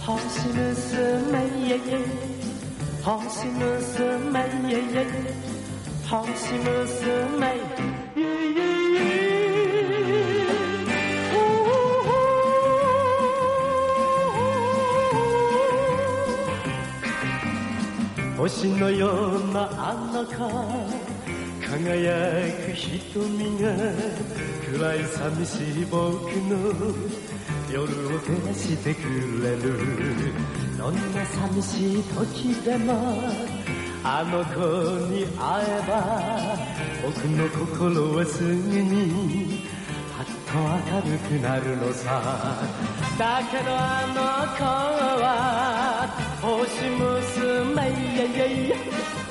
星娘星娘星娘星のようなあの子輝く瞳が暗い寂しい僕の夜を照らしてくれるどんな寂しい時でもあの子に会えば僕の心はすぐにパッと明るくなるのさだけどあの子は星娘